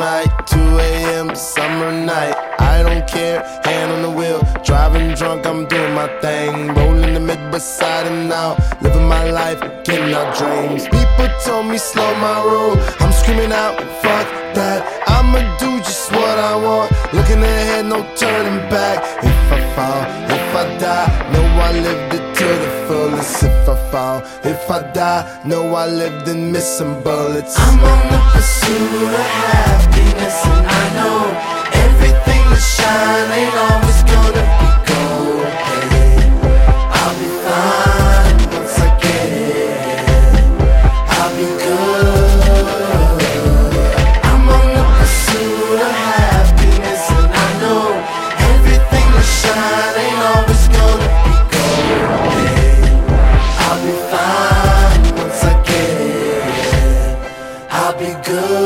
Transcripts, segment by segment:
night, 2 a.m. summer night. I don't care, hand on the wheel, driving drunk, I'm doing my thing. Rolling the Midwest side and out, living my life, getting our dreams. People told me slow my roll, I'm screaming out, fuck that. I'ma do just what I want, looking ahead, no turning back. If I fall, if I die, know I lived it to the fullest. If I fall, if I die, know I lived and missed some bullets. I'm on the pursuit of happiness, and I know everything that shine ain't always gonna be gold. Hey, I'll be fine once I get it. I'll be good. I'm on the pursuit of happiness, and I know everything that shine ain't always gonna be gold. Hey, I'll be fine once I get it. I'll be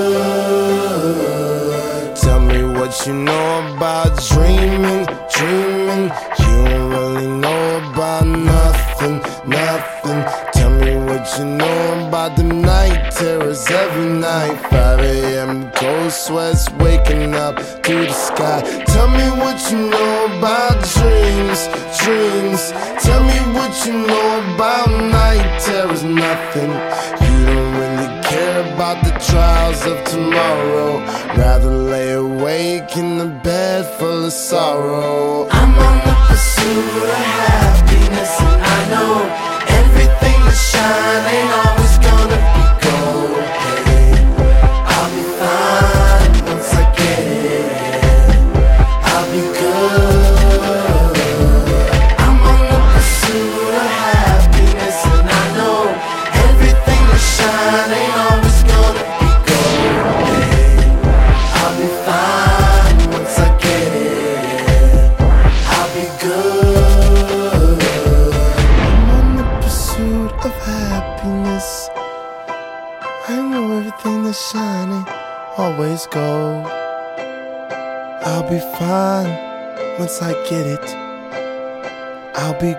good. Tell me what you know about dreaming, dreaming. You don't really know about nothing, nothing. Tell me what you know about the night terrors every night. 5 a.m. cold sweats waking up to the sky. Tell me what you know about dreams, dreams. Tell me what you know about night terrors, nothing. You don't really care about the trials of tomorrow. Rather lay awake in the bed full of sorrow. I'm on the pursuit of happiness, and I know everything that shine ain't always gonna be gold. Hey, I'll be fine once I get it. I'll be good. I'm on the pursuit of happiness, and I know everything that shine ain't always gonna be gold. Hey, I'll be fine once I get it. I'll be good. I'm on the pursuit of happiness. I know everything that's shining always gold. I'll be fine once I get it. I'll be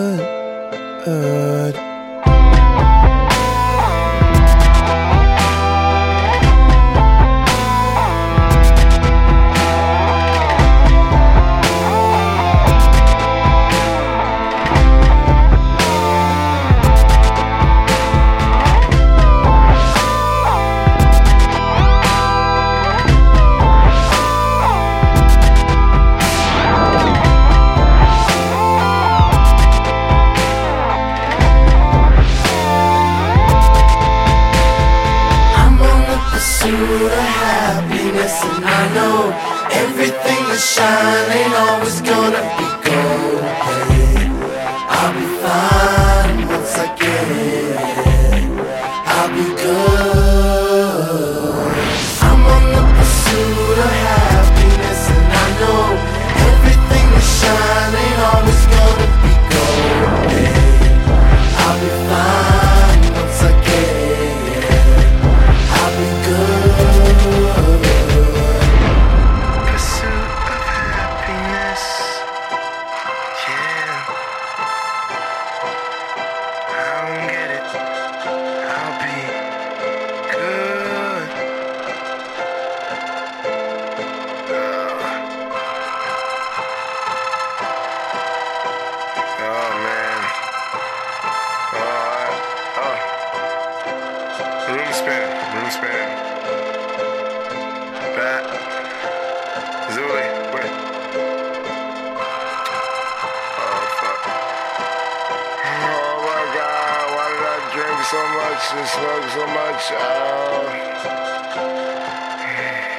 good. Pursuit of happiness, and I know everything that shine ain't always gonna be gold. Hey, I'll be fine once I get it. I'll be good. I'm on the pursuit of happiness, and I know everything that shine ain't always gonna be gold. Hey, I'll be fine once I get it. I'll be good. Pursuit of happiness, yeah. I don't get it. I'll be good. Oh man. Room spinning. Bat. Zuli, wait. Oh, fuck. Oh my God, why did I drink so much and smoke so much?